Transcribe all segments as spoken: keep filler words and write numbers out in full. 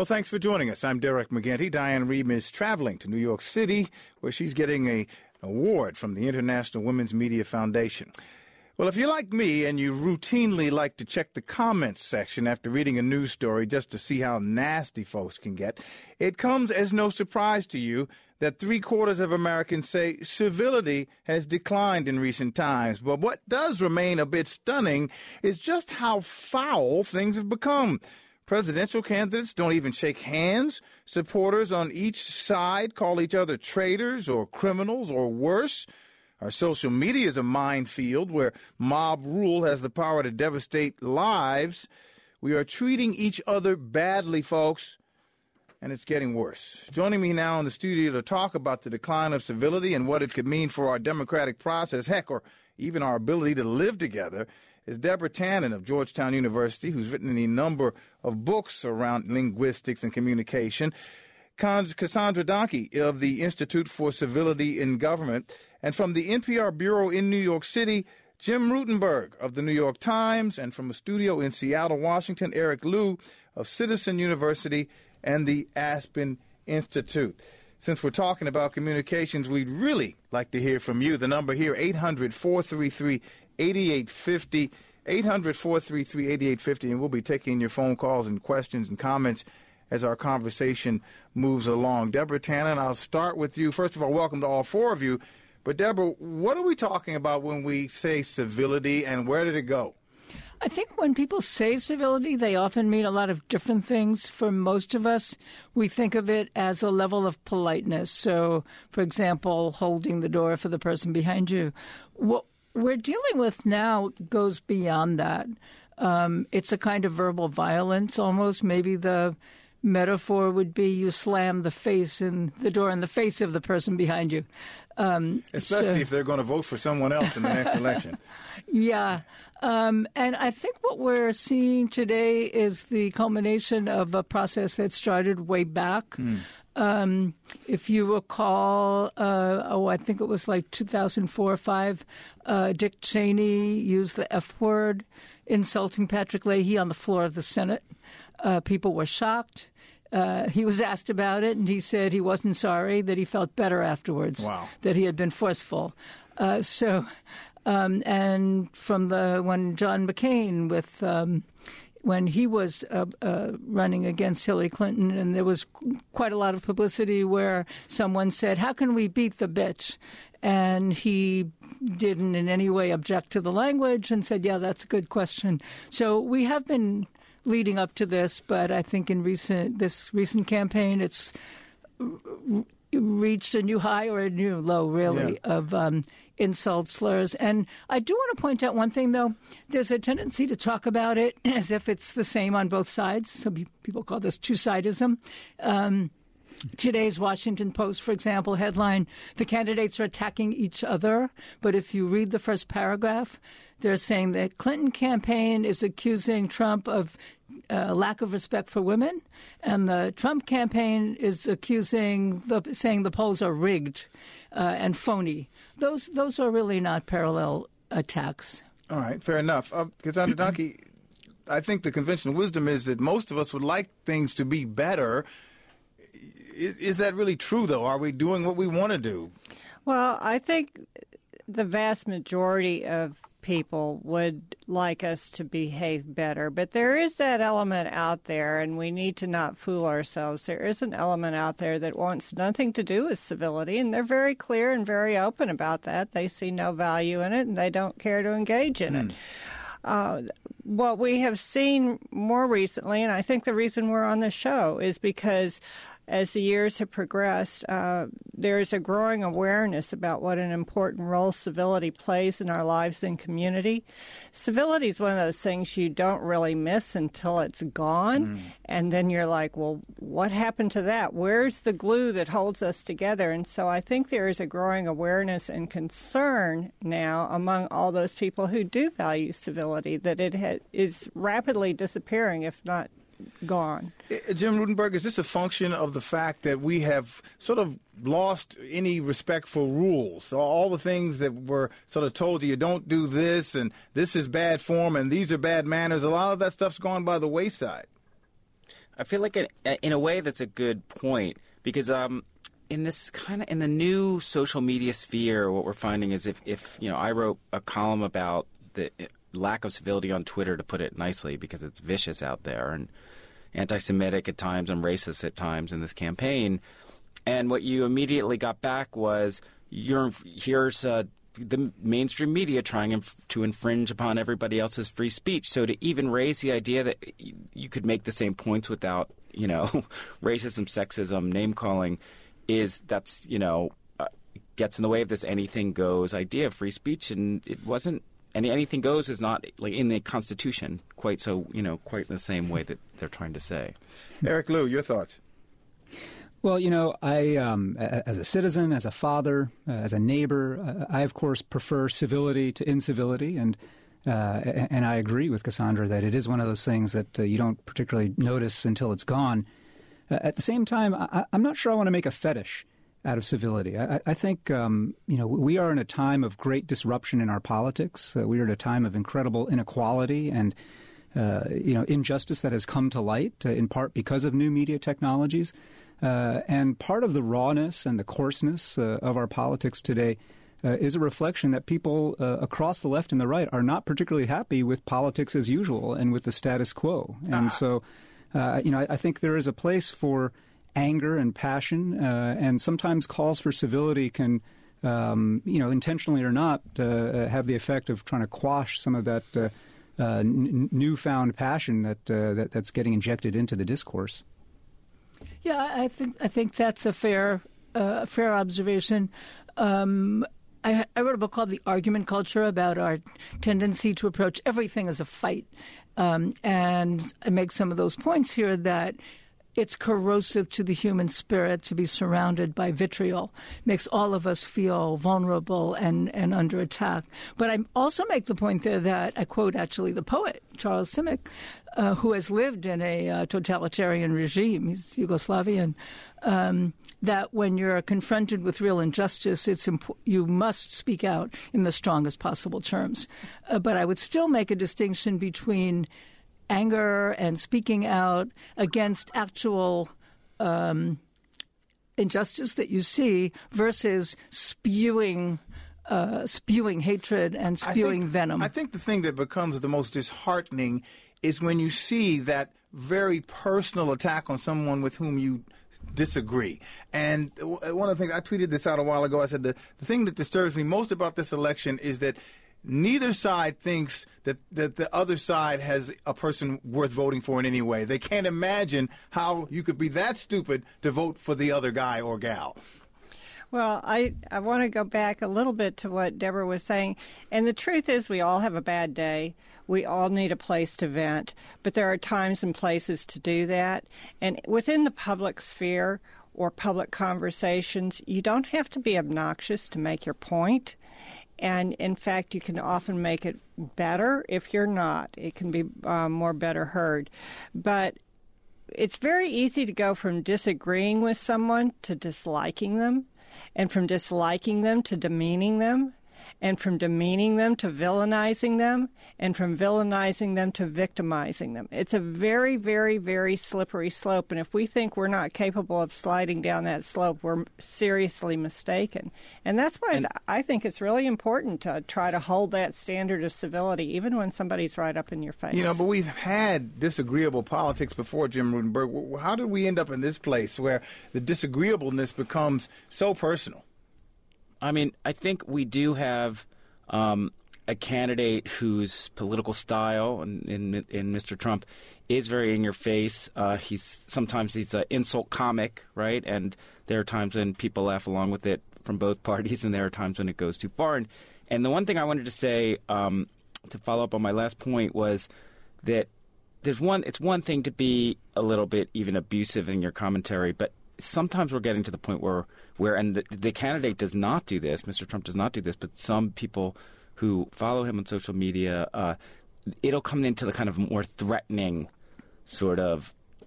Well, thanks for joining us. I'm Derek McGinty. Diane Rehm is traveling to New York City, where she's getting a, an award from the International Women's Media Foundation. Well, if you're like me and you routinely like to check the comments section after reading a news story just to see how nasty folks can get, it comes as no surprise to you that three-quarters of Americans say civility has declined in recent times. But what does remain a bit stunning is just how foul things have become. Presidential candidates don't even shake hands. Supporters on each side call each other traitors or criminals or worse. Our social media is a minefield where mob rule has the power to devastate lives. We are treating each other badly, folks, and it's getting worse. Joining me now in the studio to talk about the decline of civility and what it could mean for our democratic process, heck, or even our ability to live together, is Deborah Tannen of Georgetown University, who's written a number of books around linguistics and communication. Cassandra Donkey of the Institute for Civility in Government, and from the N P R Bureau in New York City, Jim Rutenberg of the New York Times, and from a studio in Seattle, Washington, Eric Liu of Citizen University and the Aspen Institute. Since we're talking about communications, we'd really like to hear from you. The number here, eight hundred, four three three, eight eight five zero, eight hundred, four three three, eight eight five zero, and we'll be taking your phone calls and questions and comments as our conversation moves along. Deborah Tannen, I'll start with you. First of all, welcome to all four of you. But, Deborah, what are we talking about when we say civility, and where did it go? I think when people say civility, they often mean a lot of different things. For most of us, we think of it as a level of politeness. So, for example, holding the door for the person behind you. What we're dealing with now goes beyond that. Um, it's a kind of verbal violence almost. Maybe the metaphor would be you slam the face in the door in the face of the person behind you. Um, Especially so, if they're going to vote for someone else in the next election. Yeah. Um, and I think what we're seeing today is the culmination of a process that started way back. Mm. Um, if you recall, uh, oh, I think it was like two thousand four or five, uh, Dick Cheney used the F word, insulting Patrick Leahy on the floor of the Senate. Uh, people were shocked. Uh, he was asked about it, and he said he wasn't sorry, that he felt better afterwards, wow. that he had been forceful. Uh, so, um, and from the when John McCain with um, when he was uh, uh, running against Hillary Clinton, and there was quite a lot of publicity where someone said, "How can we beat the bitch?" And he didn't in any way object to the language and said, "Yeah, that's a good question." So we have been leading up to this, but I think in recent this recent campaign, it's r- reached a new high or a new low, really, yeah. of um, insult slurs. And I do want to point out one thing, though. There's a tendency to talk about it as if it's the same on both sides. Some people call this two-sidism. Um, Today's Washington Post, for example, headline, "The candidates are attacking each other." But if you read the first paragraph, they're saying the Clinton campaign is accusing Trump of uh, lack of respect for women, and the Trump campaign is accusing, the, saying the polls are rigged uh, and phony. Those those are really not parallel attacks. All right, fair enough. Uh, Cassandra Donkey, I think the conventional wisdom is that most of us would like things to be better. Is, is that really true, though? Are we doing what we want to do? Well, I think the vast majority of people would like us to behave better. But there is that element out there, and we need to not fool ourselves. There is an element out there that wants nothing to do with civility, and they're very clear and very open about that. They see no value in it, and they don't care to engage in mm. it. Uh, what we have seen more recently, and I think the reason we're on the show, is because as the years have progressed, uh, there is a growing awareness about what an important role civility plays in our lives and community. Civility is one of those things you don't really miss until it's gone. Mm. And then you're like, well, what happened to that? Where's the glue that holds us together? And so I think there is a growing awareness and concern now among all those people who do value civility that it ha- is rapidly disappearing, if not gone. Jim Rutenberg, is this a function of the fact that we have sort of lost any respect for rules? So all the things that were sort of told you, you don't do this, and this is bad form, and these are bad manners, a lot of that stuff's gone by the wayside. I feel like in, in a way that's a good point because um, in this kind of in the new social media sphere, what we're finding is if, if you know I wrote a column about the lack of civility on Twitter, to put it nicely, because it's vicious out there and anti-Semitic at times and racist at times in this campaign, and what you immediately got back was you're here's uh, the mainstream media trying inf- to infringe upon everybody else's free speech. So to even raise the idea that you could make the same points without, you know, racism, sexism, name calling, is that's, you know, uh, gets in the way of this anything goes idea of free speech. And it wasn't, and anything goes is not like in the Constitution quite so, you know, quite in the same way that they're trying to say. Eric Liu, your thoughts? Well, you know, I, um, as a citizen, as a father, uh, as a neighbor, uh, I, of course, prefer civility to incivility. And uh, and I agree with Cassandra that it is one of those things that uh, you don't particularly notice until it's gone. Uh, at the same time, I, I'm not sure I want to make a fetish out of civility. I, I think, um, you know, we are in a time of great disruption in our politics. Uh, we are at a time of incredible inequality and, uh, you know, injustice that has come to light, uh, in part because of new media technologies. Uh, and part of the rawness and the coarseness uh, of our politics today uh, is a reflection that people uh, across the left and the right are not particularly happy with politics as usual and with the status quo. And ah. so, uh, you know, I, I think there is a place for anger and passion, uh, and sometimes calls for civility can, um, you know, intentionally or not, uh, have the effect of trying to quash some of that uh, uh, n- newfound passion that, uh, that that's getting injected into the discourse. Yeah, I think I think that's a fair uh, fair observation. Um, I, I wrote a book called The Argument Culture about our tendency to approach everything as a fight, um, and I make some of those points here that it's corrosive to the human spirit to be surrounded by vitriol. It makes all of us feel vulnerable and, and under attack. But I also make the point there that I quote actually the poet, Charles Simic, uh, who has lived in a uh, totalitarian regime, he's Yugoslavian, um, that when you're confronted with real injustice, it's imp- you must speak out in the strongest possible terms. Uh, but I would still make a distinction between anger and speaking out against actual um, injustice that you see versus spewing uh, spewing hatred and spewing I think, venom. I think the thing that becomes the most disheartening is when you see that very personal attack on someone with whom you disagree. And one of the things, I tweeted this out a while ago, I said the, the thing that disturbs me most about this election is that neither side thinks that, that the other side has a person worth voting for in any way. They can't imagine how you could be that stupid to vote for the other guy or gal. Well, I, I want to go back a little bit to what Deborah was saying. And the truth is we all have a bad day. We all need a place to vent. But there are times and places to do that. And within the public sphere or public conversations, you don't have to be obnoxious to make your point. And, in fact, you can often make it better if you're not. It can be um, more better heard. But it's very easy to go from disagreeing with someone to disliking them, and from disliking them to demeaning them, and from demeaning them to villainizing them, and from villainizing them to victimizing them. It's a very, very, very slippery slope, and if we think we're not capable of sliding down that slope, we're seriously mistaken. And that's why and, I think it's really important to try to hold that standard of civility, even when somebody's right up in your face. You know, but we've had disagreeable politics before, Jim Rutenberg. How did we end up in this place where the disagreeableness becomes so personal? I mean, I think we do have um, a candidate whose political style, in, in, in Mister Trump, is very in your face. Uh, he's sometimes he's an insult comic, right? And there are times when people laugh along with it from both parties, and there are times when it goes too far. And, and the one thing I wanted to say um, to follow up on my last point was that there's one. It's one thing to be a little bit even abusive in your commentary, but sometimes we're getting to the point where, where and the, the candidate does not do this, Mister Trump does not do this, but some people who follow him on social media, uh, it'll come into the kind of more threatening sort of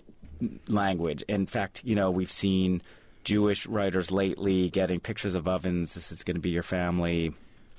language. In fact, you know, we've seen Jewish writers lately getting pictures of ovens. This is going to be your family.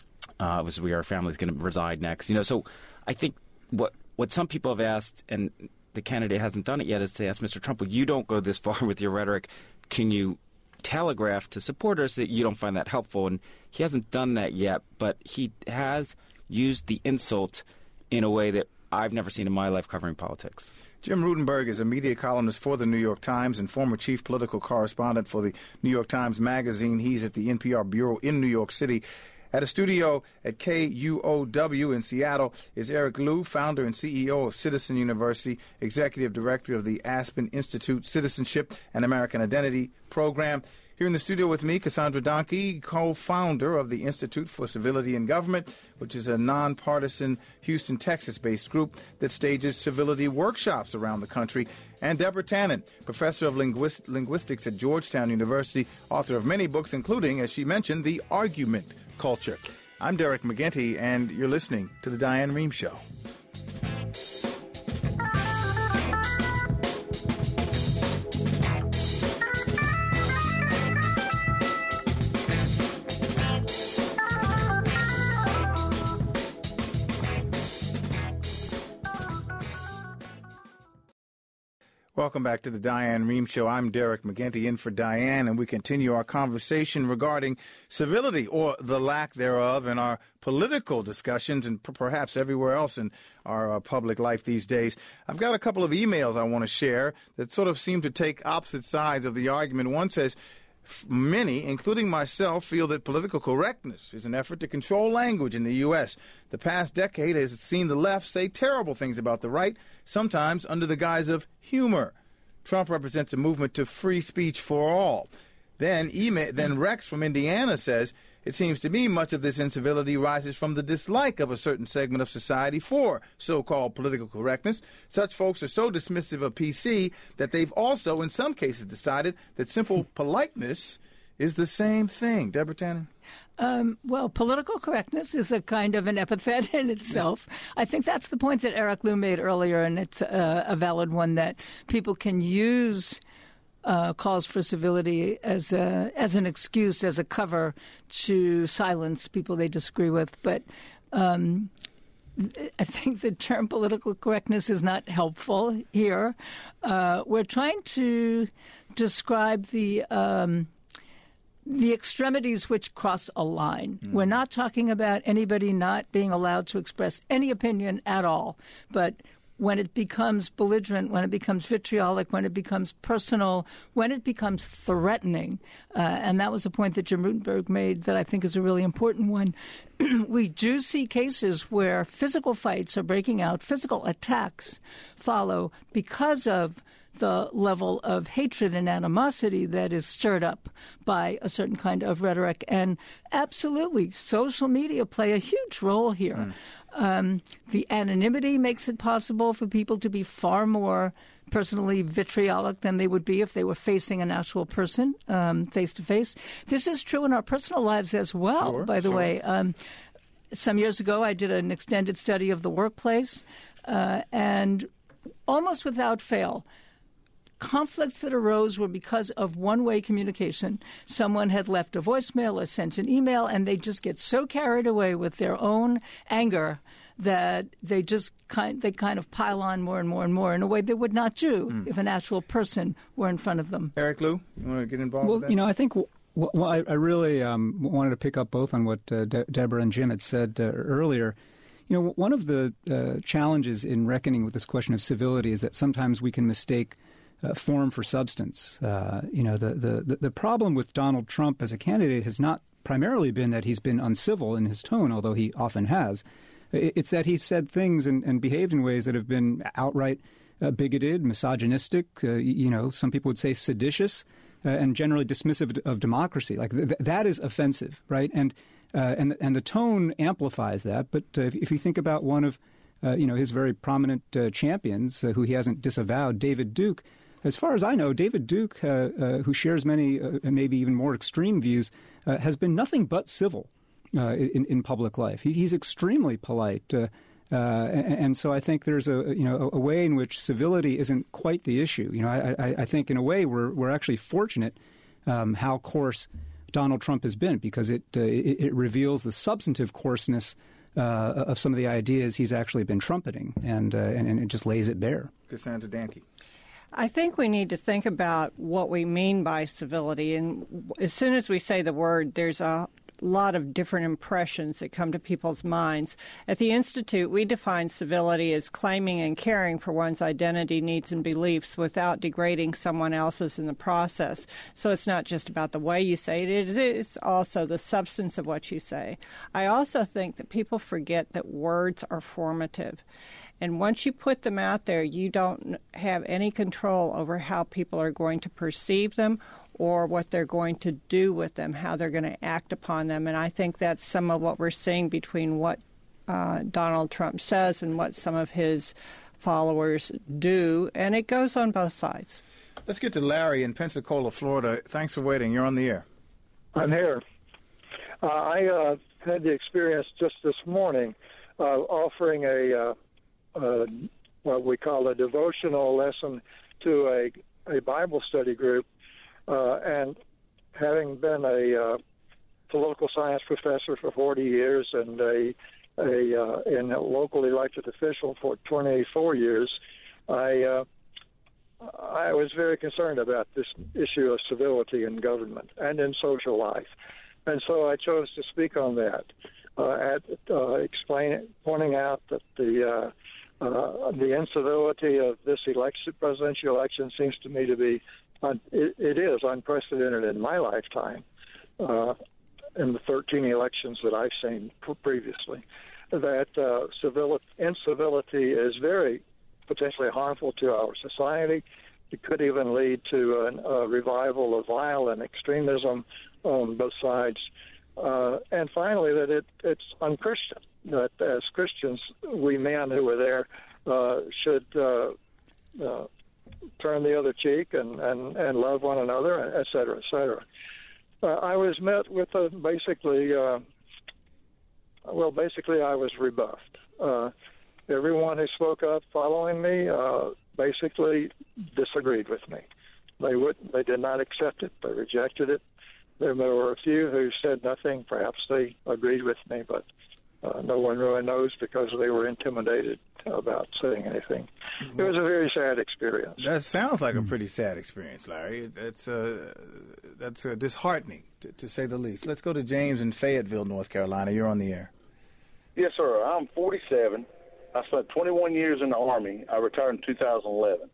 Uh, this is where our family is going to reside next. You know, so I think what what some people have asked, and the candidate hasn't done it yet is to ask Mister Trump, well, you don't go this far with your rhetoric. Can you telegraph to supporters that you don't find that helpful? And he hasn't done that yet, but he has used the insult in a way that I've never seen in my life covering politics. Jim Rutenberg is a media columnist for the New York Times and former chief political correspondent for the New York Times Magazine. He's at the N P R Bureau in New York City. At a studio at K U O W in Seattle is Eric Liu, founder and C E O of Citizen University, executive director of the Aspen Institute Citizenship and American Identity Program. Here in the studio with me, Cassandra Donkey, co-founder of the Institute for Civility in Government, which is a nonpartisan Houston, Texas-based group that stages civility workshops around the country, and Deborah Tannen, professor of linguist- linguistics at Georgetown University, author of many books, including, as she mentioned, The Argument Culture. I'm Derek McGinty, and you're listening to The Diane Rehm Show. Welcome back to the Diane Rehm Show. I'm Derek McGinty in for Diane, and we continue our conversation regarding civility, or the lack thereof, in our political discussions and p- perhaps everywhere else in our uh, public life these days. I've got a couple of emails I want to share that sort of seem to take opposite sides of the argument. One says, many, including myself, feel that political correctness is an effort to control language in the U S. The past decade has seen the left say terrible things about the right, sometimes under the guise of humor. Trump represents a movement to free speech for all. Then, email, then Rex from Indiana says, it seems to me much of this incivility rises from the dislike of a certain segment of society for so-called political correctness. Such folks are so dismissive of P C that they've also, in some cases, decided that simple politeness is the same thing. Deborah Tannen? Um, well, political correctness is a kind of an epithet in itself. I think that's the point that Eric Liu made earlier, and it's a, a valid one, that people can use Uh, calls for civility as a, as an excuse, as a cover to silence people they disagree with. But um, I think the term political correctness is not helpful here. Uh, we're trying to describe the um, the extremities which cross a line. Mm. We're not talking about anybody not being allowed to express any opinion at all, but when it becomes belligerent, when it becomes vitriolic, when it becomes personal, when it becomes threatening, uh, and that was a point that Jim Rutenberg made that I think is a really important one. We do see cases where physical fights are breaking out, physical attacks follow because of the level of hatred and animosity that is stirred up by a certain kind of rhetoric. And absolutely, social media play a huge role here. Mm. Um, the anonymity makes it possible for people to be far more personally vitriolic than they would be if they were facing an actual person um, face to face. This is true in our personal lives as well, sure, by the sure. way. Um, some years ago, I did an extended study of the workplace, uh, and almost without fail, conflicts that arose were because of one-way communication. Someone had left a voicemail or sent an email, and they just get so carried away with their own anger that they just kind they kind of pile on more and more and more in a way they would not do mm. if an actual person were in front of them. Eric Liu, you want to get involved well, with that? you know, I think w- well, I, I really um, wanted to pick up both on what uh, De- Deborah and Jim had said uh, earlier. You know, one of the uh, challenges in reckoning with this question of civility is that sometimes we can mistake Uh, form for substance. Uh, you know, the, the, the problem with Donald Trump as a candidate has not primarily been that he's been uncivil in his tone, although he often has. It's that he's said things and, and behaved in ways that have been outright uh, bigoted, misogynistic, uh, you know, some people would say seditious, uh, and generally dismissive of democracy. Like th- that is offensive, right? And uh, and and the tone amplifies that. But uh, if, if you think about one of uh, you know his very prominent uh, champions, uh, who he hasn't disavowed, David Duke. As far as I know, David Duke, uh, uh, who shares many, uh, maybe even more extreme views, uh, has been nothing but civil uh, in, in public life. He, he's extremely polite, uh, uh, and, and so I think there's a you know a, a way in which civility isn't quite the issue. You know, I, I, I think in a way we're we're actually fortunate um, how coarse Donald Trump has been, because it, uh, it it reveals the substantive coarseness uh, of some of the ideas he's actually been trumpeting, and, uh, and, and it just lays it bare. Cassandra Danke. I think we need to think about what we mean by civility. And as soon as we say the word, there's a lot of different impressions that come to people's minds. At the Institute, we define civility as claiming and caring for one's identity, needs, and beliefs without degrading someone else's in the process. So it's not just about the way you say it, it's also the substance of what you say. I also think that people forget that words are formative. And once you put them out there, you don't have any control over how people are going to perceive them or what they're going to do with them, how they're going to act upon them. And I think that's some of what we're seeing between what uh, Donald Trump says and what some of his followers do. And it goes on both sides. Let's get to Larry in Pensacola, Florida. Thanks for waiting. You're on the air. I'm here. Uh, I uh, had the experience just this morning uh, offering a... Uh, Uh, what we call a devotional lesson to a, a Bible study group. Uh, and having been a uh, political science professor for forty years and a, a, uh, and a local elected official for twenty-four years, I, uh, I was very concerned about this issue of civility in government and in social life. And so I chose to speak on that, uh, at, uh, explain, pointing out that the uh, Uh, the incivility of this election, presidential election, seems to me to be, un- it, it is unprecedented in my lifetime, uh, in the thirteen elections that I've seen pr- previously, that uh, civil- incivility is very potentially harmful to our society. It could even lead to an, a revival of violent extremism on both sides. Uh, and finally, that it, it's unchristian. That as Christians, we men who were there uh, should uh, uh, turn the other cheek and, and, and love one another, et cetera, et cetera. Uh, I was met with a basically, uh, well, basically I was rebuffed. Uh, everyone who spoke up following me uh, basically disagreed with me. They would, they did not accept it. They rejected it. There were a few who said nothing. Perhaps they agreed with me, but Uh, no one really knows because they were intimidated about saying anything. It was a very sad experience. That sounds like a pretty sad experience, Larry. That's uh, that's uh, disheartening, to, to say the least. Let's go to James in Fayetteville, North Carolina. You're on the air. Yes, sir. I'm forty-seven. I spent twenty-one years in the Army. I retired in two thousand eleven.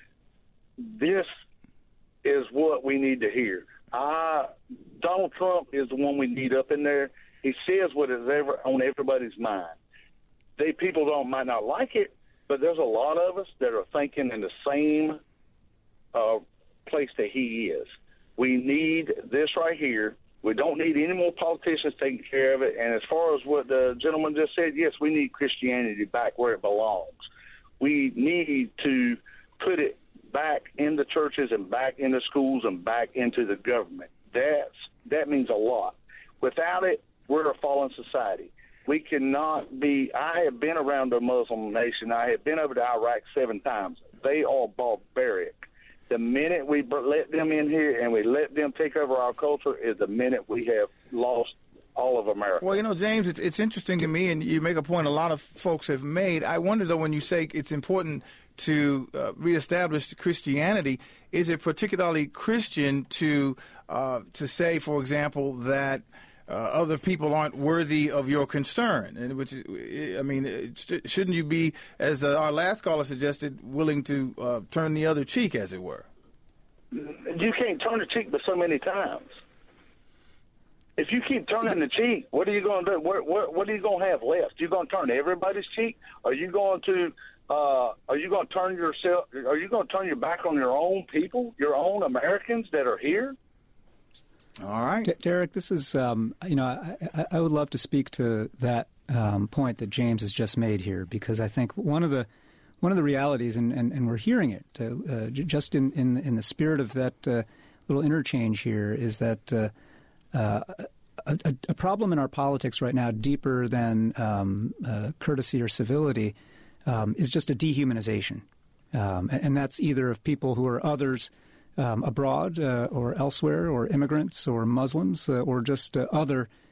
This is what we need to hear. I, Donald Trump is the one we need up in there. He says what is ever on everybody's mind. They people don't might not like it, but there's a lot of us that are thinking in the same uh, place that he is. We need this right here. We don't need any more politicians taking care of it. And as far as what the gentleman just said, yes, we need Christianity back where it belongs. We need to put it back in the churches and back in the schools and back into the government. That's that means a lot. Without it, we're a fallen society. We cannot be. I have been around a Muslim nation. I have been over to Iraq seven times. They are barbaric. The minute we let them in here and we let them take over our culture is the minute we have lost all of America. Well, you know, James, it's, it's interesting to me, and you make a point a lot of folks have made. I wonder, though, when you say it's important to uh, reestablish Christianity, is it particularly Christian to uh, to say, for example, that Uh, other people aren't worthy of your concern, and which I mean, shouldn't you be, as uh, our last caller suggested, willing to uh, turn the other cheek, as it were? You can't turn the cheek but so many times. If you keep turning the cheek, what are you going to do? What, what, what are you going to have left? You going to turn everybody's cheek? Are you going to uh, are you going to turn yourself? Are you going to turn your back on your own people, your own Americans that are here? All right. D- Derek, this is, um, you know, I, I would love to speak to that um, point that James has just made here, because I think one of the one of the realities, and, and, and we're hearing it uh, uh, just in, in, in the spirit of that uh, little interchange here, is that uh, uh, a, a problem in our politics right now, deeper than um, uh, courtesy or civility, um, is just a dehumanization. Um, and, and that's either of people who are others Um, abroad uh, or elsewhere, or immigrants or Muslims uh, or just uh, other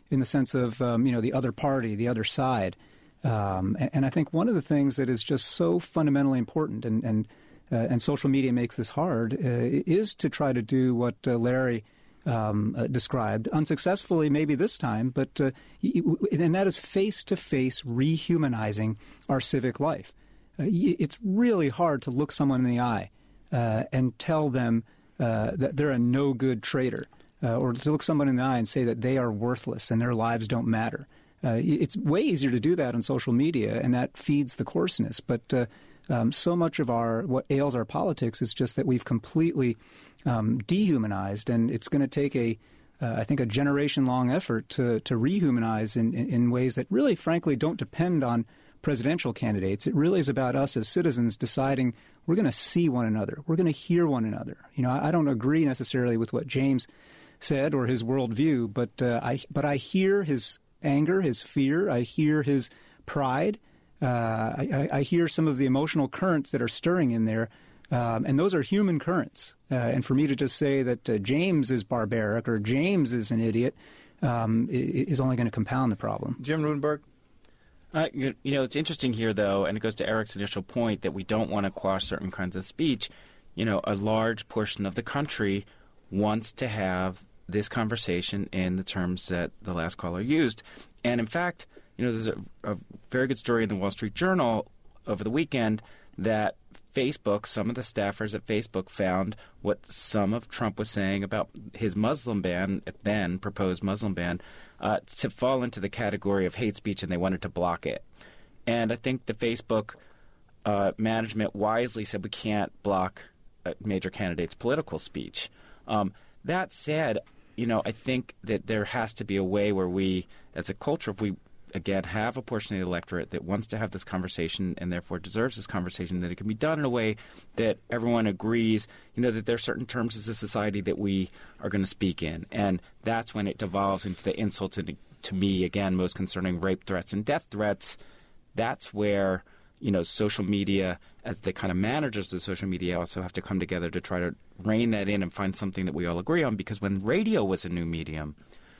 in the sense of, um, you know, the other party, the other side. Um, and, and I think one of the things that is just so fundamentally important, and and, uh, and social media makes this hard, uh, is to try to do what uh, Larry um, uh, described, unsuccessfully maybe this time, but uh, and that is face-to-face rehumanizing our civic life. Uh, it's really hard to look someone in the eye uh, and tell them uh, that they're a no-good traitor, uh, or to look someone in the eye and say that they are worthless and their lives don't matter. Uh, it's way easier to do that on social media, and that feeds the coarseness. But uh, um, so much of our what ails our politics is just that we've completely um, dehumanized, and it's going to take a, uh, I think, a generation-long effort to to rehumanize in, in, in ways that really, frankly, don't depend on presidential candidates. It really is about us as citizens deciding we're going to see one another, we're going to hear one another. You know, I, I don't agree necessarily with what James said or his worldview, but uh, I but I hear his anger, his fear. I hear his pride. Uh, I, I hear some of the emotional currents that are stirring in there, um, and those are human currents. Uh, and for me to just say that uh, James is barbaric or James is an idiot um, is only going to compound the problem. Jim Rudenberg? Uh, you, you know, it's interesting here, though, and it goes to Eric's initial point that we don't want to quash certain kinds of speech. You know, a large portion of the country wants to have this conversation in the terms that the last caller used. And in fact, you know, there's a, a very good story in the Wall Street Journal over the weekend that Facebook, some of the staffers at Facebook found what some of Trump was saying about his Muslim ban, then proposed Muslim ban, uh, to fall into the category of hate speech, and they wanted to block it. And I think the Facebook uh, management wisely said we can't block a major candidate's political speech. Um, that said, you know, I think that there has to be a way where we, as a culture, if we, again, have a portion of the electorate that wants to have this conversation and therefore deserves this conversation, that it can be done in a way that everyone agrees, you know, that there are certain terms as a society that we are going to speak in. And that's when it devolves into the insults and, to me, again, most concerning rape threats and death threats. That's where, you know, social media, as the kind of managers of social media, also have to come together to try to rein that in and find something that we all agree on. Because when radio was a new medium,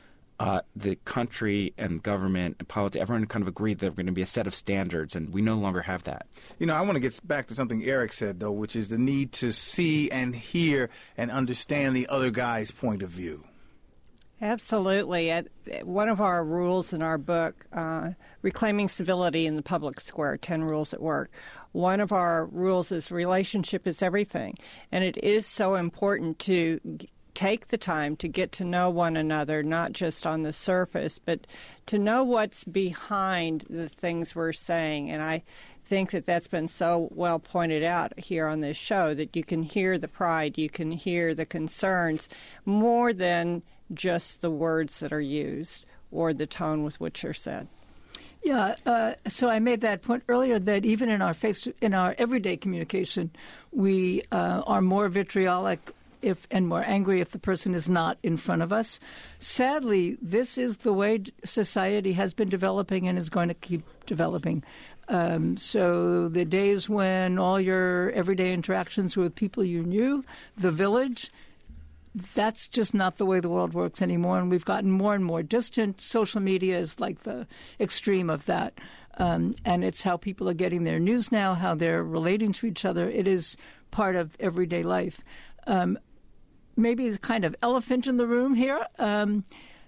uh, the country and government and politics, everyone kind of agreed there were going to be a set of standards, and we no longer have that. You know, I want to get back to something Eric said, though, which is the need to see and hear and understand the other guy's point of view. Absolutely. At, one of our rules in our book, uh, Reclaiming Civility in the Public Square, ten Rules at Work, one of our rules is relationship is everything. And it is so important to g- take the time to get to know one another, not just on the surface, but to know what's behind the things we're saying. And I think that that's been so well pointed out here on this show, that you can hear the pride, you can hear the concerns, more than just the words that are used or the tone with which they're said. Yeah, uh, so I made that point earlier that even in our face, in our everyday communication, we uh, are more vitriolic if and more angry if the person is not in front of us. Sadly, this is the way society has been developing and is going to keep developing. Um, so the days when all your everyday interactions were with people you knew, the village, that's just not the way the world works anymore, and we've gotten more and more distant. Social media is like the extreme of that, um, and it's how people are getting their news now, how they're relating to each other. It is part of everyday life. Um, maybe the kind of elephant in the room here, um,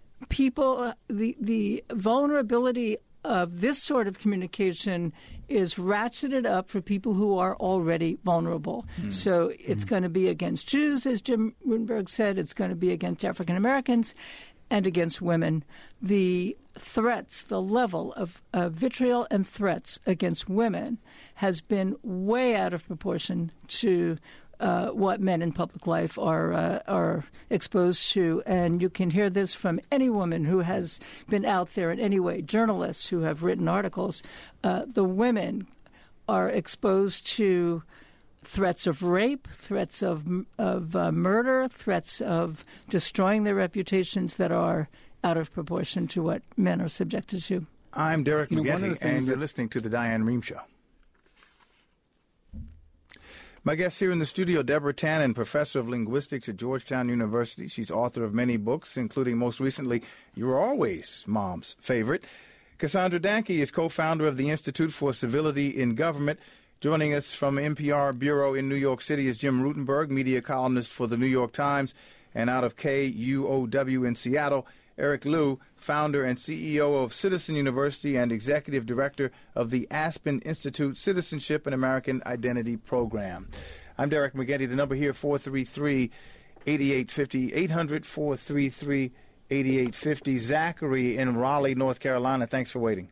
people, the, the vulnerability of this sort of communication is ratcheted up for people who are already vulnerable. Mm. So it's mm. going to be against Jews, as Jim Rudenberg said. It's going to be against African Americans and against women. The threats, the level of uh, vitriol and threats against women has been way out of proportion to Uh, what men in public life are uh, are exposed to. And you can hear this from any woman who has been out there in any way, journalists who have written articles. Uh, the women are exposed to threats of rape, threats of, of uh, murder, threats of destroying their reputations that are out of proportion to what men are subjected to. I'm Derek you know, McGinty, and that... you're listening to The Diane Rehm Show. My guest here in the studio, Deborah Tannen, professor of linguistics at Georgetown University. She's author of many books, including most recently, You're Always Mom's Favorite. Cassandra Danke is co-founder of the Institute for Civility in Government. Joining us from N P R Bureau in New York City is Jim Rutenberg, media columnist for the New York Times, and out of K U O W in Seattle, Eric Liu, founder and C E O of Citizen University and executive director of the Aspen Institute Citizenship and American Identity Program. I'm Derek McGinty. The number here, four three three, eight eight five zero, eight hundred, four three three, eight eight five zero. Zachary in Raleigh, North Carolina. Thanks for waiting.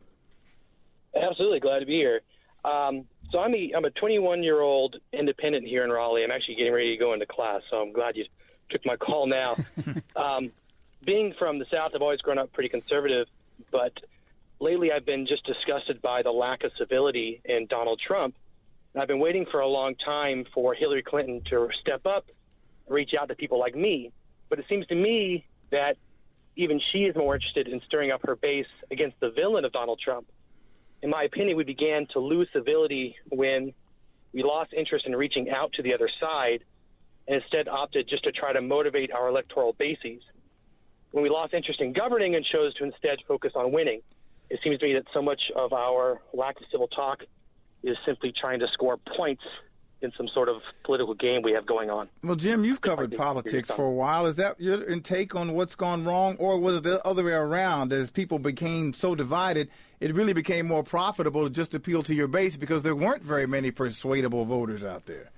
Absolutely. Glad to be here. Um, so I'm a, I'm a twenty-one-year-old independent here in Raleigh. I'm actually getting ready to go into class, so I'm glad you took my call now. um, being from the South, I've always grown up pretty conservative, but lately I've been just disgusted by the lack of civility in Donald Trump. And I've been waiting for a long time for Hillary Clinton to step up and reach out to people like me. But it seems to me that even she is more interested in stirring up her base against the villain of Donald Trump. In my opinion, we began to lose civility when we lost interest in reaching out to the other side and instead opted just to try to motivate our electoral bases. When we lost interest in governing and chose to instead focus on winning, it seems to me that so much of our lack of civil talk is simply trying to score points in some sort of political game we have going on. Well, Jim, you've covered politics for a while. Is that your take on what's gone wrong, or was it the other way around? As people became so divided, it really became more profitable to just appeal to your base because there weren't very many persuadable voters out there?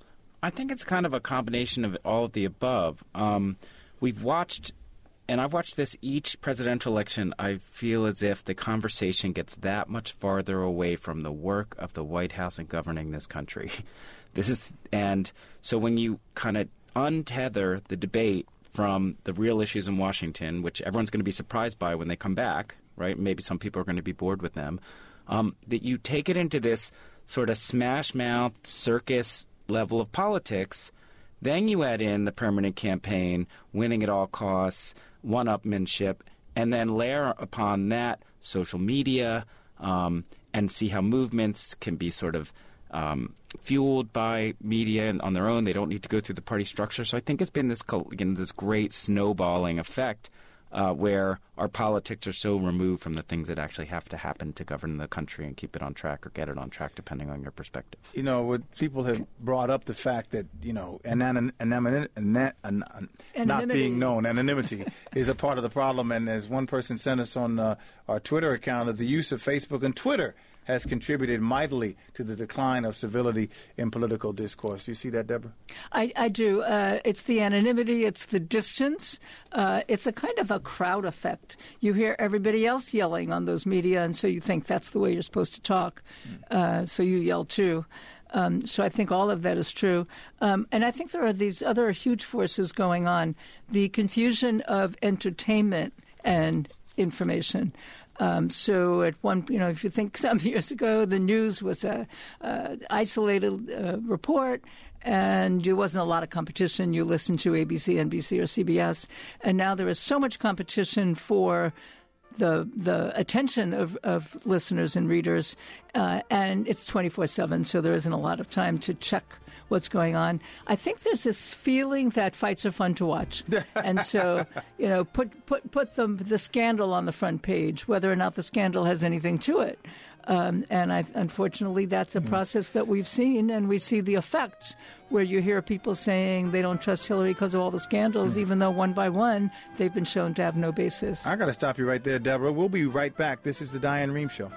I think it's kind of a combination of all of the above. Um, we've watched, and I've watched this each presidential election, I feel as if the conversation gets that much farther away from the work of the White House and governing this country. This is, and so when you kind of untether the debate from the real issues in Washington, which everyone's going to be surprised by when they come back, right? Maybe some people are going to be bored with them, um, that you take it into this sort of smash-mouth circus level of politics. Then you add in the permanent campaign, winning at all costs, one-upmanship, and then layer upon that social media um, and see how movements can be sort of um, fueled by media and on their own. They don't need to go through the party structure. So I think it's been this, again, this great snowballing effect uh, where our politics are so removed from the things that actually have to happen to govern the country and keep it on track or get it on track, depending on your perspective. You know, what people have brought up the fact that, you know, anon- anon- anon- anon- not being known, anonymity, is a part of the problem. And as one person sent us on uh, our Twitter account, that the use of Facebook and Twitter has contributed mightily to the decline of civility in political discourse. Do you see that, Deborah? I, I do. Uh, it's the anonymity. It's the distance. Uh, it's a kind of a crowd effect. You hear everybody else yelling on those media, and so you think that's the way you're supposed to talk. Uh, so you yell too. Um, so I think all of that is true. Um, and I think there are these other huge forces going on. The confusion of entertainment and information. Um, so at one, you know, if you think some years ago, the news was a, a isolated uh, report, and there wasn't a lot of competition. You listened to A B C, N B C, or C B S, and now there is so much competition for the the attention of, of listeners and readers, uh, and it's twenty-four seven, so there isn't a lot of time to check what's going on. I think there's this feeling that fights are fun to watch, and so you know, put put put the the scandal on the front page, whether or not the scandal has anything to it. Um, and I, unfortunately, that's a process that we've seen, and we see the effects where you hear people saying they don't trust Hillary because of all the scandals, mm. even though one by one they've been shown to have no basis. I got to stop you right there, Deborah. We'll be right back. This is the Diane Rehm Show.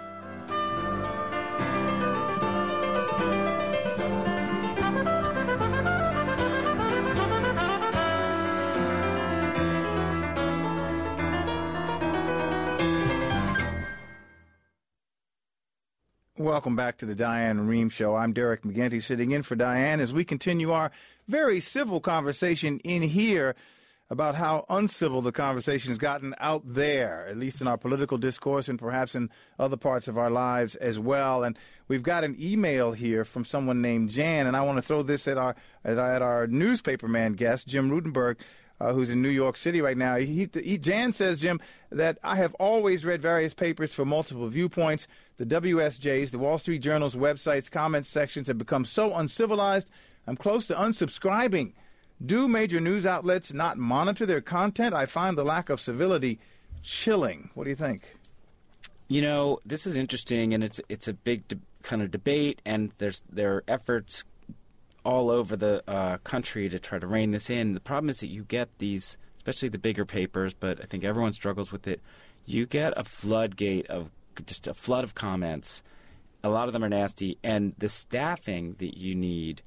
Welcome back to the Diane Rehm Show. I'm Derek McGinty, sitting in for Diane as we continue our very civil conversation in here about how uncivil the conversation has gotten out there, at least in our political discourse and perhaps in other parts of our lives as well. And we've got an email here from someone named Jan, and I want to throw this at our at our, at our newspaperman guest, Jim Rutenberg. uh, who's in New York City right now. He, he, Jan says, Jim, that I have always read various papers for multiple viewpoints. The W S J's, the Wall Street Journal's websites, comment sections have become so uncivilized, I'm close to unsubscribing. Do major news outlets not monitor their content? I find the lack of civility chilling. What do you think? You know, this is interesting, and it's it's a big de- kind of debate, and there's there are efforts all over the uh, country to try to rein this in. The problem is that you get these, especially the bigger papers, but I think everyone struggles with it. You get a floodgate of just a flood of comments. A lot of them are nasty, and the staffing that you need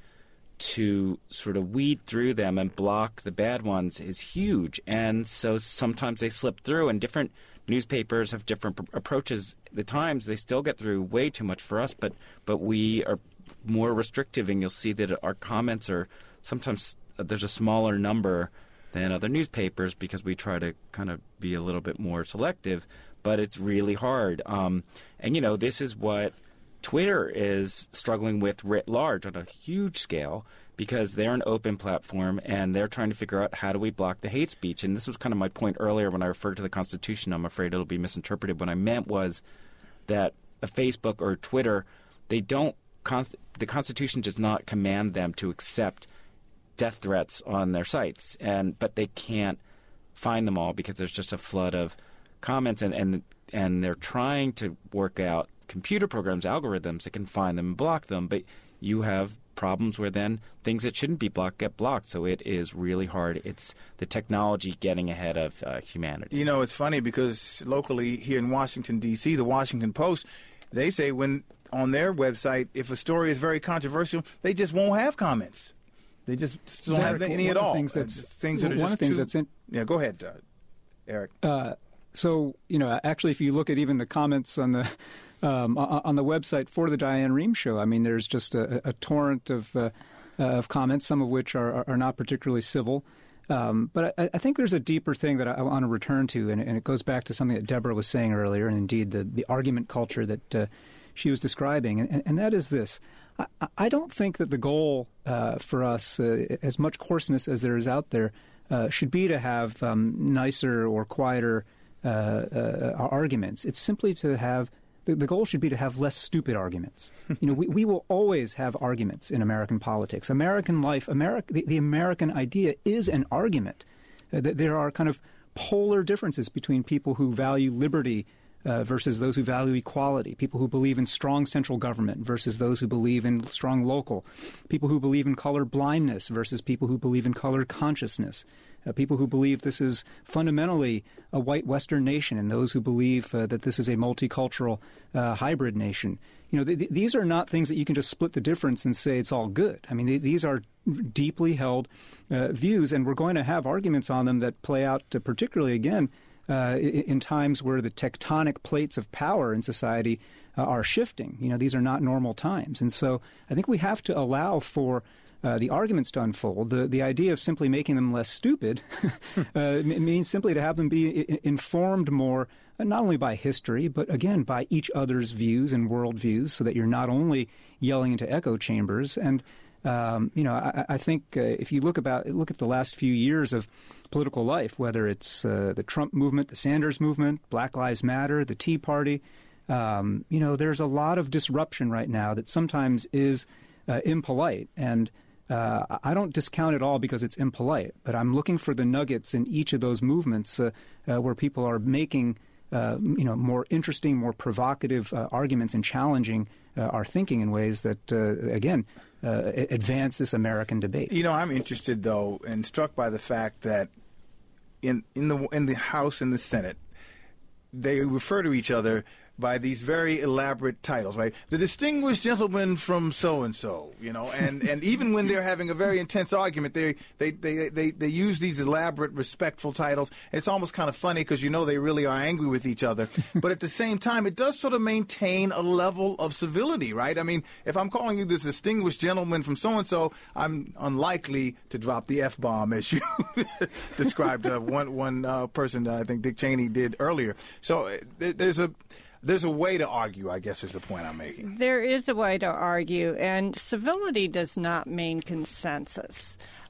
to sort of weed through them and block the bad ones is huge. And so sometimes they slip through, and different newspapers have different pr- approaches. The Times, they still get through way too much for us, but but we are more restrictive, and you'll see that our comments are sometimes uh, there's a smaller number than other newspapers because we try to kind of be a little bit more selective, but it's really hard. Um, and, you know, this is what Twitter is struggling with writ large on a huge scale because they're an open platform and they're trying to figure out how do we block the hate speech. And this was kind of my point earlier when I referred to the Constitution. I'm afraid it'll be misinterpreted. What I meant was that a Facebook or Twitter, they don't Const- the Constitution does not command them to accept death threats on their sites, and but they can't find them all because there's just a flood of comments, and, and, and they're trying to work out computer programs, algorithms that can find them and block them, but you have problems where then things that shouldn't be blocked get blocked, so it is really hard. It's the technology getting ahead of uh, humanity. You know, it's funny because locally here in Washington, D C, the Washington Post, they say when on their website, if a story is very controversial, they just won't have comments. They just don't Derek, have any at all. Things that's, uh, things that are one just of the things too, that's in, yeah, go ahead, uh, Eric. Uh, so, you know, actually, if you look at even the comments on the um, on the website for the Diane Rehm show, I mean, there's just a, a torrent of uh, of comments, some of which are, are not particularly civil. Um, but I, I think there's a deeper thing that I, I want to return to, and, and it goes back to something that Deborah was saying earlier, and indeed the, the argument culture that uh, she was describing, and, and that is this. I, I don't think that the goal uh, for us, uh, as much coarseness as there is out there, uh, should be to have um, nicer or quieter uh, uh, arguments. It's simply to have the, the goal should be to have less stupid arguments. You know, we, we will always have arguments in American politics. American life, America, the, the American idea is an argument. Uh, there are kind of polar differences between people who value liberty Uh, versus those who value equality, people who believe in strong central government versus those who believe in strong local, people who believe in color blindness versus people who believe in color consciousness, uh, people who believe this is fundamentally a white Western nation and those who believe uh, that this is a multicultural uh, hybrid nation. You know, th- th- these are not things that you can just split the difference and say it's all good. I mean, th- these are deeply held uh, views, and we're going to have arguments on them that play out uh, particularly, again, Uh, in times where the tectonic plates of power in society uh, are shifting. You know, these are not normal times. And so I think we have to allow for uh, the arguments to unfold. The, the idea of simply making them less stupid uh, means simply to have them be I- informed more, uh, not only by history, but, again, by each other's views and worldviews, so that you're not only yelling into echo chambers. And Um, you know, I, I think uh, if you look about look at the last few years of political life, whether it's uh, the Trump movement, the Sanders movement, Black Lives Matter, the Tea Party, um, you know, there's a lot of disruption right now that sometimes is uh, impolite. And uh, I don't discount it all because it's impolite, but I'm looking for the nuggets in each of those movements uh, uh, where people are making, uh, you know, more interesting, more provocative uh, arguments and challenging uh, our thinking in ways that, uh, again, Uh, advance this American debate. You know, I'm interested though, and struck by the fact that in in the in the House and the Senate, they refer to each other by these very elaborate titles, right? The distinguished gentleman from so-and-so, you know, and, and even when they're having a very intense argument, they they, they, they, they use these elaborate, respectful titles. It's almost kind of funny because you know they really are angry with each other. But at the same time, it does sort of maintain a level of civility, right? I mean, if I'm calling you this distinguished gentleman from so-and-so, I'm unlikely to drop the F-bomb as you described uh, one, one uh, person, uh, I think Dick Cheney did earlier. So uh, there, there's a... There's a way to argue, I guess, is the point I'm making. There is a way to argue, and civility does not mean consensus.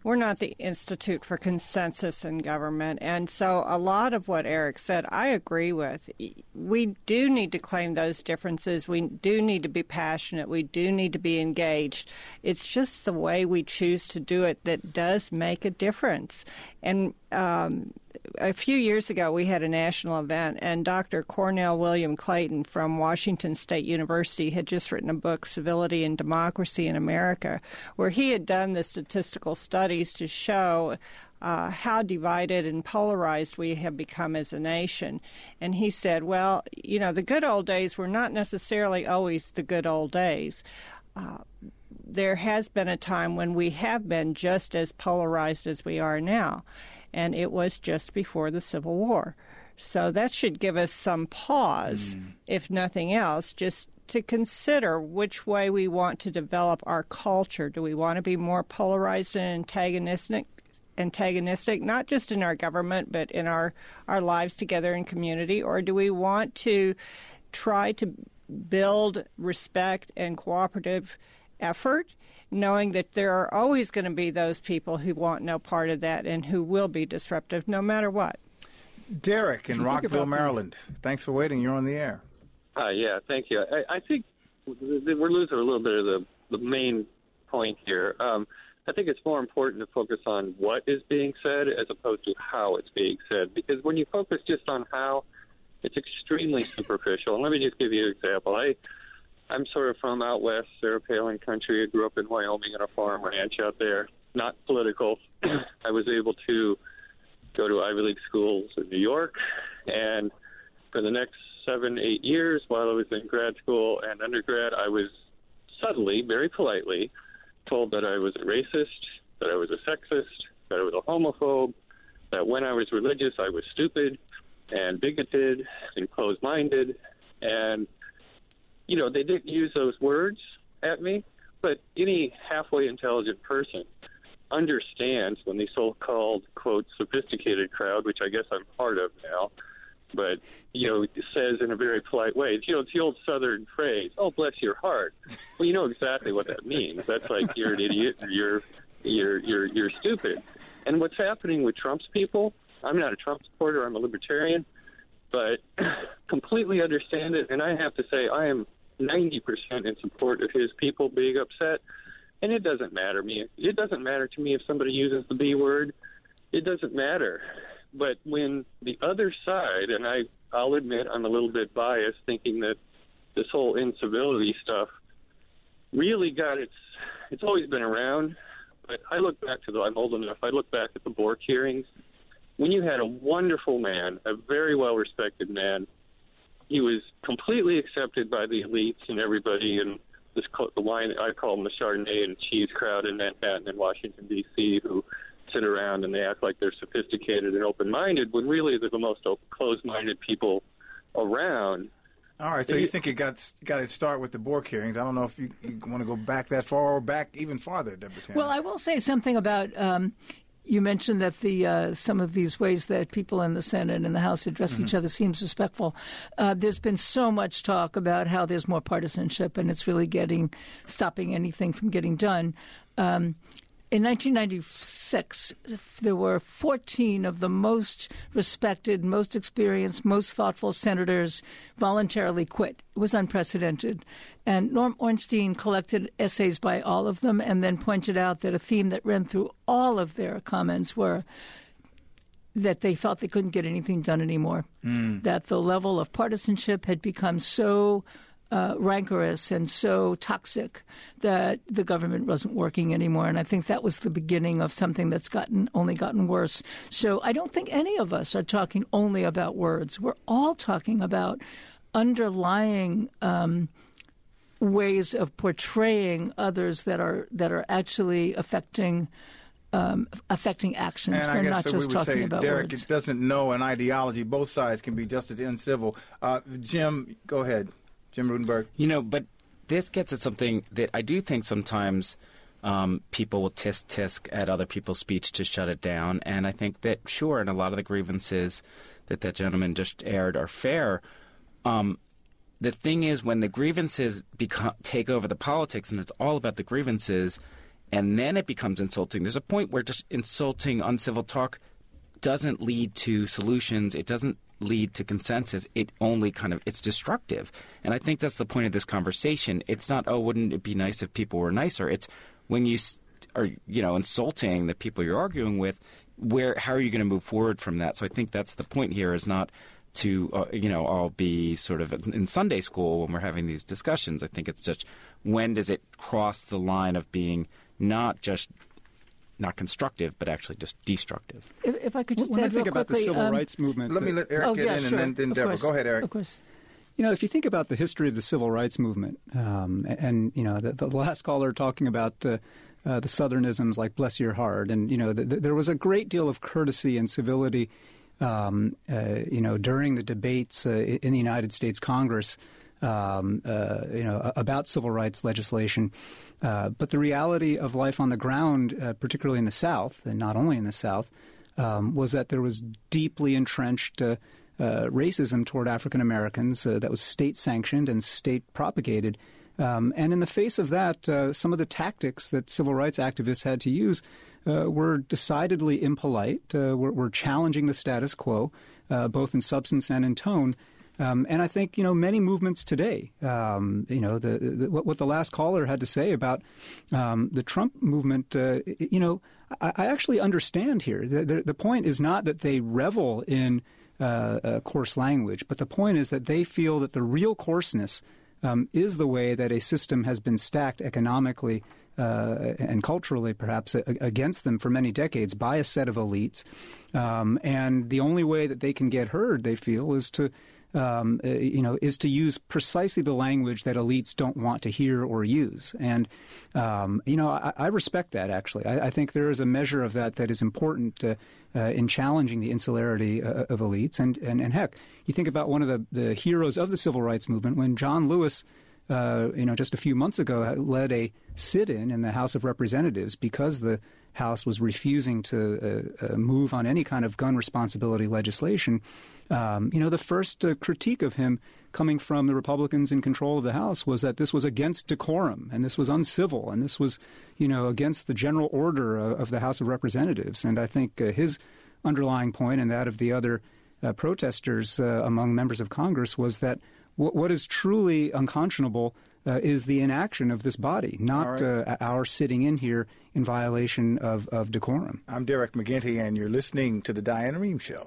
we're not the Institute for Consensus in Government. And so a lot of what Eric said, I agree with. We do need to claim those differences. We do need to be passionate. We do need to be engaged. It's just the way we choose to do it that does make a difference. And um, a few years ago, we had a national event, and Doctor Cornell William Clayton from Washington State University had just written a book, Civility and Democracy in America, where he had done the statistical studies to show uh, how divided and polarized we have become as a nation. And he said, well, you know, the good old days were not necessarily always the good old days. Uh, there has been a time when we have been just as polarized as we are now, and it was just before the Civil War. So that should give us some pause, mm. if nothing else, just to consider which way we want to develop our culture. Do we want to be more polarized and antagonistic, antagonistic, not just in our government, but in our, our lives together in community? Or do we want to try to build respect and cooperative effort, knowing that there are always going to be those people who want no part of that and who will be disruptive no matter what? Derek in Rockville, Maryland. Thanks for waiting. You're on the air. Uh, yeah, thank you. I, I think we're losing a little bit of the, the main point here. Um, I think it's more important to focus on what is being said as opposed to how it's being said, because when you focus just on how, it's extremely superficial. And let me just give you an example. I, I'm sort of from out west, Sarah Palin country. I grew up in Wyoming on a farm ranch out there, not political. I was able to go to Ivy League schools in New York, and for the next seven, eight years while I was in grad school and undergrad, I was subtly, very politely, told that I was a racist, that I was a sexist, that I was a homophobe, that when I was religious I was stupid and bigoted and closed-minded. And, you know, they didn't use those words at me, but any halfway intelligent person understands when the so-called, quote, sophisticated crowd, which I guess I'm part of now, but, you know, says in a very polite way, you know, it's the old Southern phrase, oh, bless your heart. Well, you know exactly what that means. That's like you're an idiot or you're, you're, you're, you're stupid. And what's happening with Trump's people, I'm not a Trump supporter, I'm a libertarian, but completely understand it. And I have to say I am ninety percent in support of his people being upset. And it doesn't matter me. It doesn't matter to me if somebody uses the B word. It doesn't matter. But when the other side, and I, I'll admit I'm a little bit biased, thinking that this whole incivility stuff really got its, it's always been around. But I look back to the, I'm old enough, I look back at the Bork hearings. When you had a wonderful man, a very well-respected man, he was completely accepted by the elites and everybody, and this the wine I call them the Chardonnay and cheese crowd in Manhattan and Washington D C, who sit around and they act like they're sophisticated and open-minded when really they're the most closed-minded people around. All right, so you think it got got its start with the Bork hearings. I don't know if you, you want to go back that far or back even farther, Deborah Tannen. Well, I will say something about. Um, You mentioned that the uh, some of these ways that people in the Senate and the House address mm-hmm. each other seems respectful. Uh, there's been so much talk about how there's more partisanship and it's really getting stopping anything from getting done. Um, in nineteen ninety-six, there were fourteen of the most respected, most experienced, most thoughtful senators voluntarily quit. It was unprecedented. And Norm Ornstein collected essays by all of them and then pointed out that a theme that ran through all of their comments were that they thought they couldn't get anything done anymore, mm. that the level of partisanship had become so uh, rancorous and so toxic that the government wasn't working anymore. And I think that was the beginning of something that's gotten only gotten worse. So I don't think any of us are talking only about words. We're all talking about underlying um, ways of portraying others that are that are actually affecting um, affecting actions. And We're I guess not so just we would talking say, about Derek, words. it doesn't know an ideology. Both sides can be just as incivil. Uh, Jim, go ahead. Jim Rudenberg. You know, but this gets at something that I do think sometimes um, people will tisk tisk at other people's speech to shut it down. And I think that, sure, and a lot of the grievances that that gentleman just aired are fair. Um, the thing is, when the grievances become, take over the politics and it's all about the grievances and then it becomes insulting. There's a point where just insulting, uncivil talk doesn't lead to solutions. It doesn't lead to consensus. It only kind of, it's destructive. And I think that's the point of this conversation. It's not, oh, wouldn't it be nice if people were nicer? It's when you are, you know, insulting the people you're arguing with, where, how are you going to move forward from that? So I think that's the point here, is not to, uh, you know, all be sort of in Sunday school when we're having these discussions. I think it's just, when does it cross the line of being not just not constructive, but actually just destructive? If, if I could just when add I think real about quickly, the civil um, rights movement. Let me let Eric oh, get yeah, in, sure. and then, then Of Deborah. course. Go ahead, Eric. Of course. You know, if you think about the history of the civil rights movement, um, and, you know, the, the last caller talking about uh, uh, the Southernisms like bless your heart, and, you know, the, the, there was a great deal of courtesy and civility, um, uh, you know, during the debates uh, in the United States Congress, um, uh, you know, about civil rights legislation. Uh, but the reality of life on the ground, uh, particularly in the South, and not only in the South, um, was that there was deeply entrenched uh, uh, racism toward African Americans uh, that was state-sanctioned and state-propagated. Um, and in the face of that, uh, some of the tactics that civil rights activists had to use uh, were decidedly impolite, uh, were, were challenging the status quo, uh, both in substance and in tone. Um, and I think, you know, many movements today, um, you know, the, the, what, what the last caller had to say about um, the Trump movement, uh, you know, I, I actually understand here. The, the, the point is not that they revel in uh, uh, coarse language, but the point is that they feel that the real coarseness um, is the way that a system has been stacked economically uh, and culturally, perhaps, a, against them for many decades by a set of elites. Um, and the only way that they can get heard, they feel, is to Um, uh, you know, is to use precisely the language that elites don't want to hear or use. And, um, you know, I, I respect that, actually. I, I think there is a measure of that that is important uh, uh, in challenging the insularity uh, of elites. And, and, and heck, you think about one of the, the heroes of the civil rights movement, when John Lewis, uh, you know, just a few months ago led a sit-in in the House of Representatives because the House was refusing to uh, uh, move on any kind of gun responsibility legislation. Um, you know, the first uh, critique of him coming from the Republicans in control of the House was that this was against decorum and this was uncivil and this was, you know, against the general order of, of the House of Representatives. And I think uh, his underlying point and that of the other uh, protesters uh, among members of Congress was that w- what is truly unconscionable Uh, is the inaction of this body, not right. uh, our sitting in here in violation of, of decorum. I'm Derek McGinty, and you're listening to The Diane Rehm Show.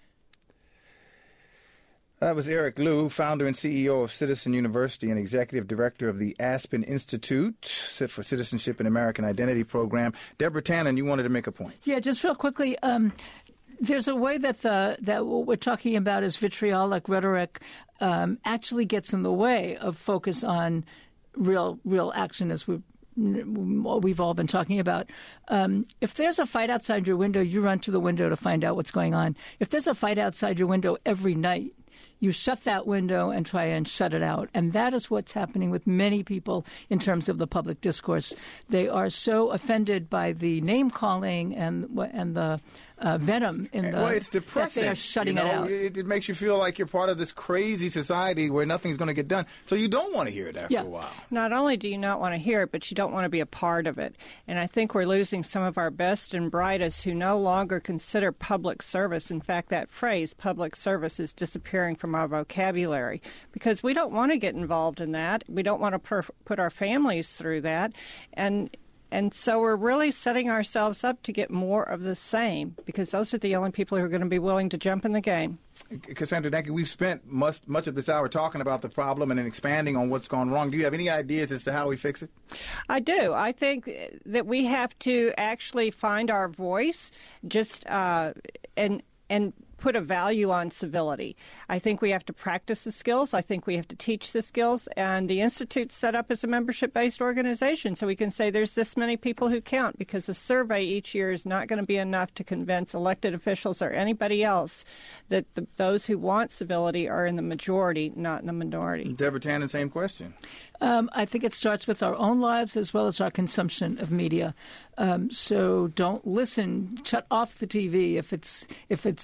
That was Eric Liu, founder and C E O of Citizen University and executive director of the Aspen Institute for Citizenship and American Identity program. Deborah Tannen, you wanted to make a point. Yeah, just real quickly. Um, There's a way that the that what we're talking about is vitriolic rhetoric um, actually gets in the way of focus on real real action, as we've we've all been talking about. Um, if there's a fight outside your window, you run to the window to find out what's going on. If there's a fight outside your window every night, you shut that window and try and shut it out. And that is what's happening with many people in terms of the public discourse. They are so offended by the name-calling and and the uh, venom in the well, it's depressing. that they are shutting you know, it out. It, it makes you feel like you're part of this crazy society where nothing's going to get done. So you don't want to hear it after yeah. a while. Not only do you not want to hear it, but you don't want to be a part of it. And I think we're losing some of our best and brightest who no longer consider public service. In fact, that phrase, public service, is disappearing from our vocabulary because we don't want to get involved in that. We don't want to per- put our families through that. And And so we're really setting ourselves up to get more of the same because those are the only people who are going to be willing to jump in the game. Cassandra Danke, we've spent much, much of this hour talking about the problem and then expanding on what's gone wrong. Do you have any ideas as to how we fix it? I do. I think that we have to actually find our voice just uh, and and put a value on civility. I think we have to practice the skills. I think we have to teach the skills. And the Institute's set up as a membership-based organization, so we can say there's this many people who count because a survey each year is not going to be enough to convince elected officials or anybody else that the, those who want civility are in the majority, not in the minority. Deborah Tannen, same question. Um, I think it starts with our own lives as well as our consumption of media. Um, so don't listen. Shut off the T V if it's if it's uh,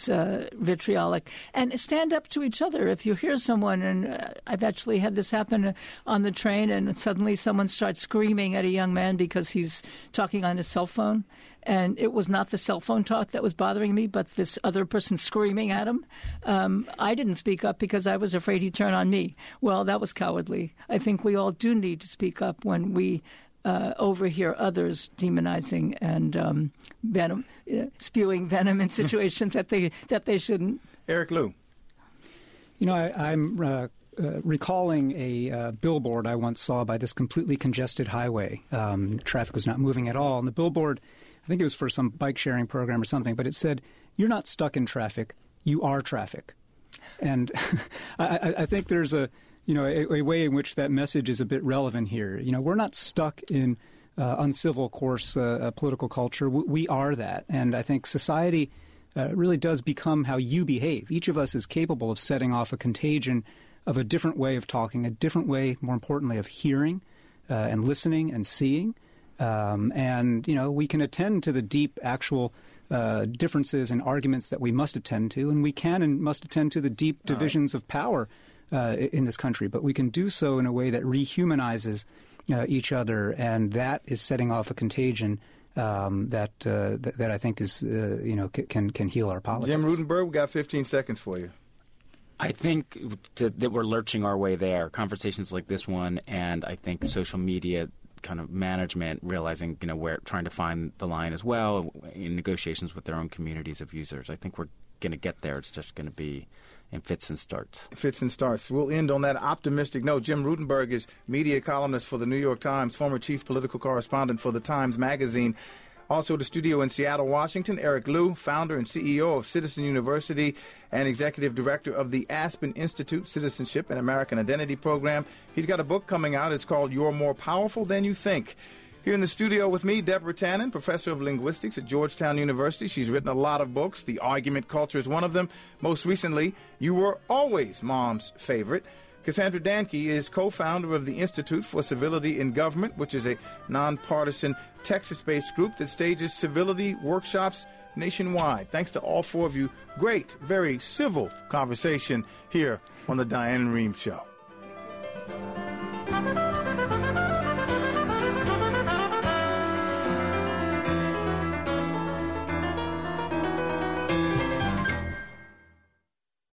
vitriolic, and stand up to each other. If you hear someone, and uh, I've actually had this happen on the train, and suddenly someone starts screaming at a young man because he's talking on his cell phone. And it was not the cell phone talk that was bothering me, but this other person screaming at him. Um, I didn't speak up because I was afraid he'd turn on me. Well, that was cowardly. I think we all do need to speak up when we uh, overhear others demonizing and um, venom, uh, spewing venom in situations that they that they shouldn't. Eric Liu. You know, I, I'm uh, uh, recalling a uh, billboard I once saw by this completely congested highway. Um, traffic was not moving at all, and the billboard, I think it was for some bike sharing program or something, but it said, "You're not stuck in traffic, you are traffic." And I, I think there's a, you know, a, a way in which that message is a bit relevant here. You know, we're not stuck in uh, uncivil, coarse uh, political culture. We, we are that. And I think society uh, really does become how you behave. Each of us is capable of setting off a contagion of a different way of talking, a different way, more importantly, of hearing uh, and listening and seeing. Um, and, you know, we can attend to the deep actual uh, differences and arguments that we must attend to, and we can and must attend to the deep divisions right. of power uh, in this country. But we can do so in a way that rehumanizes uh, each other, and that is setting off a contagion um, that, uh, that that I think is, uh, you know, can can heal our politics. Jim Rutenberg, we got fifteen seconds for you. I think to, that we're lurching our way there. Conversations like this one, and I think social media kind of management realizing, you know, where trying to find the line as well in negotiations with their own communities of users. I think we're going to get there. It's just going to be in fits and starts. Fits and starts. We'll end on that optimistic note. Jim Rutenberg is media columnist for the New York Times, former chief political correspondent for the Times Magazine. Also, the studio in Seattle, Washington, Eric Liu, founder and C E O of Citizen University and executive director of the Aspen Institute Citizenship and American Identity Program. He's got a book coming out. It's called You're More Powerful Than You Think. Here in the studio with me, Deborah Tannen, professor of linguistics at Georgetown University. She's written a lot of books. The Argument Culture is one of them. Most recently, You Were Always Mom's Favorite. Cassandra Danke is co-founder of the Institute for Civility in Government, which is a nonpartisan Texas-based group that stages civility workshops nationwide. Thanks to all four of you. Great, very civil conversation here on the Diane and Rehm Show.